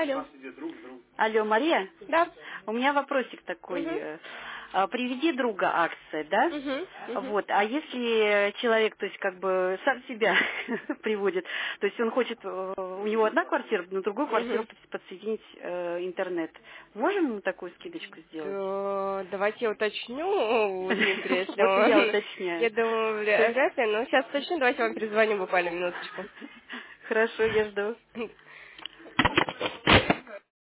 Алло. Алло, Мария? Да. У меня вопросик такой. Угу. Приведи друга акция, да? Угу. Вот. А если человек, то есть как бы сам себя приводит, то есть он хочет, у него одна квартира, на другую квартиру Угу. подсоединить интернет, можем ему такую скидочку сделать? Давайте я уточню у Дмитрия, если Вот и я он... уточняю. Я думаю, То есть- вряд ли, но сейчас уточню, давайте я вам перезвоню буквально минуточку. Хорошо, я жду.